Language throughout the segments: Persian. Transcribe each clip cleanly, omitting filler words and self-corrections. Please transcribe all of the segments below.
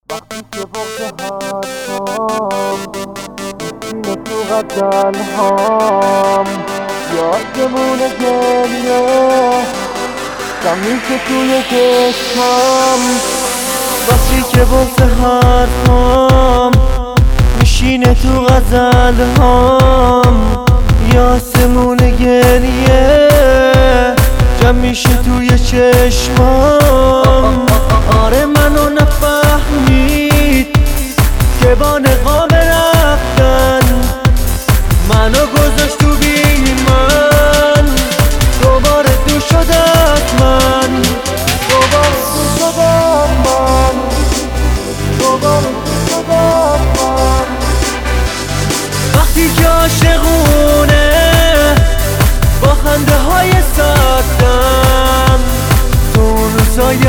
وقتی که بغض حرفام میشینه تو غزلهام، یادمونه گریه همیشه توی چشمام. وقتی که بغض حرفام میشینه تو غزلهام، یاسمونه گریه جمع میشه توی چشمام. آره منو نفهمید که با نقاب رفتن منو گذاشت تو بی من، دوباره تو شد از من، دوباره تو شد از من، دوباره تو شد از من. وقتی که عاشقونه با خنده های سردم تو روزای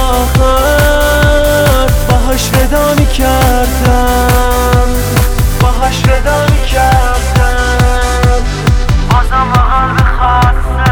آخر باهاش ودا میکردم، باهاش ودا میکردم. بازم با قلب خسته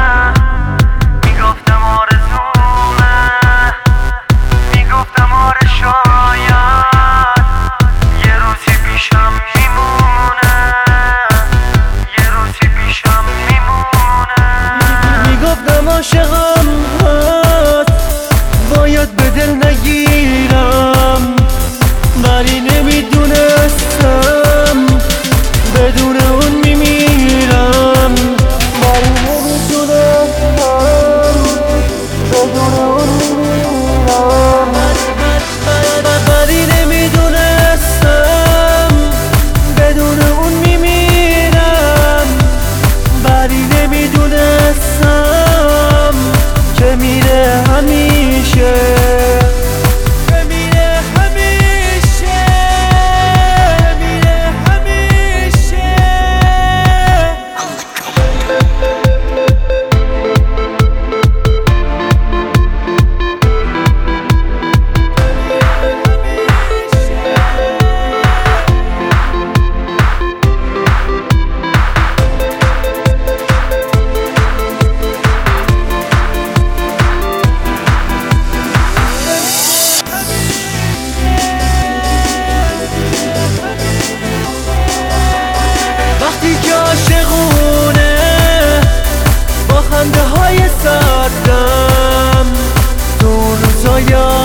میگفتم آرزومه، میگفتم آره شاید یه روزی پیشم میمونه، یه روزی پیشم میمونه. میگفتم عاشقم هست باید به دل نگیرم، ولی نمیدونستم بدون اون میمیرم، ولی نمیدونستم بدون اون میمیرم، ولی نمیدونستم بدون اون میمیرم، ولی نمیدونستم که میره همیشه، که میره همیشه، میره همیشه. وقتی که عاشقونه با خنده های سردم تو روزای